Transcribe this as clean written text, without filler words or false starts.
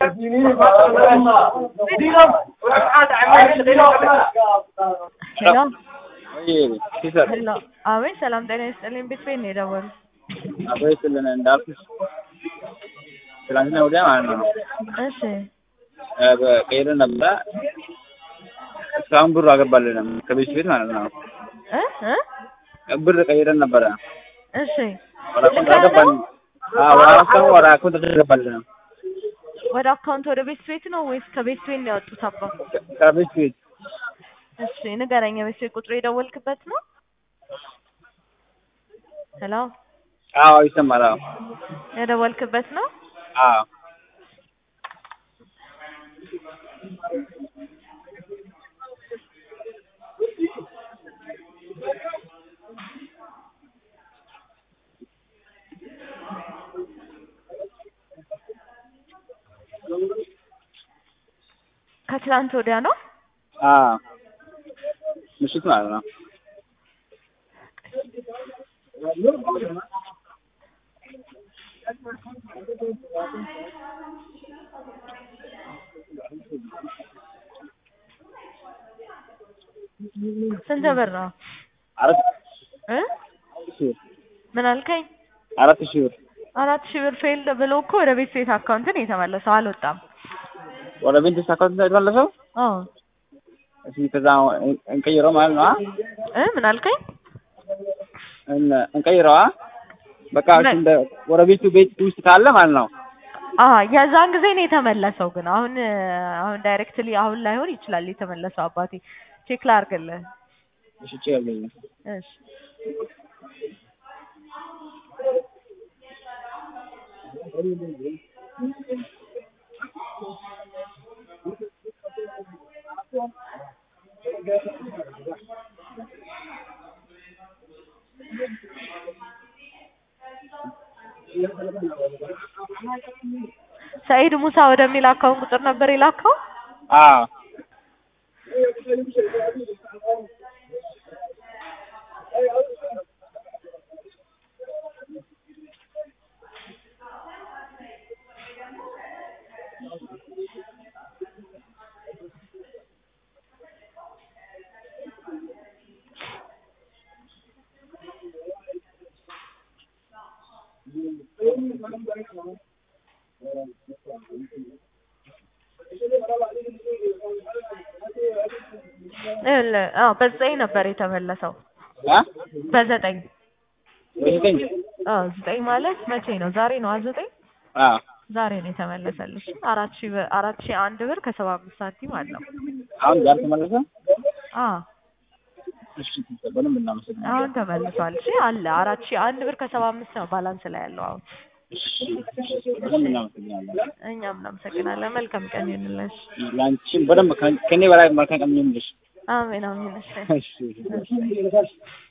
Hello. Sir. Hello. Awe salam ጤና ይስጥልኝ between ነው የደወሉ አብሬ ስለነ እንዳልኩሽ ትላንትና ወዲያ ማለት ነው። እሺ በቀይረን ነበር እስካሁን ብሩ አገባልን ከቤት ቤት ማለት ነው። ብር ቀይረን ነበር። እሺ ወደ አካውንት አገባልን። ወደ አካውንት ወደ ቤት ቤት ነው ወይስ ከቤት ቤት ነው ያወጡት? አባ ከቤት ቤት። እሺ ንገረኝ። ቤት ቤት ቁጥሩ የደወልክበት ነው? ሄሎ አዎ ይሰማል። አዎ የደወልክበት ነው? አዎ ከትላንት ወዲያ ነው? አዎ ምሽት ማለት ነው። ስንት ብር ነው? ምን አልከኝ? 4000 ብር 4000 ብር ፌልድ ብሎ እኮ ወደ ቤት ቤት አካውንት ነው የተመለሰው። አልወጣም። ወደ ቤት ቤት አካውንት ነው የተመለሰው? አዎ እሺ ከዛ እንቀይረው ማለት ነው። ምን አልከኝ? እንቀይረዋ በቃ እንደ ወደ ቤቱ ቤት ውስጥ ካለ ማለት ነው። የዛን ጊዜ ነው የተመለሰው። ግን አሁን ዳይሬክትሊ አሁን ላይሆን ይችላል የተመለሰው። አባቴ ቼክ ላድርግልህ። እሺ ቼክ አድርግልኝ። እሺ ሰይድ ሙሳ ወደሚል አካውንት ቁጥር ነበር የላከው? አዎ በዘጠኝ ነበር የተመለሰው። በዘጠኝ 9 ማለት መቼ ነው? ዛሬ ነው 9? ዛሬ ነው የተመለሰልሽ። 4001 ብር ከ75 ሳንቲም አለው። አሁን ዛሬ ተመለሰ? እሺ በደንብ እናመሰግናለን። አሁን ተመልሷል። እሺ አለ 4001 ብር ከ75 ነው ባላንስ ላይ ያለው አሁን። በደንብ እናመሰግናለን። እኛም እናመሰግናለን። መልካም ቀን ይሁንልሽ። ላንቺም በደንብ ከኔ በላይ መልካም ቀን ይሁንልሽ። አሜን አሜን። እሺ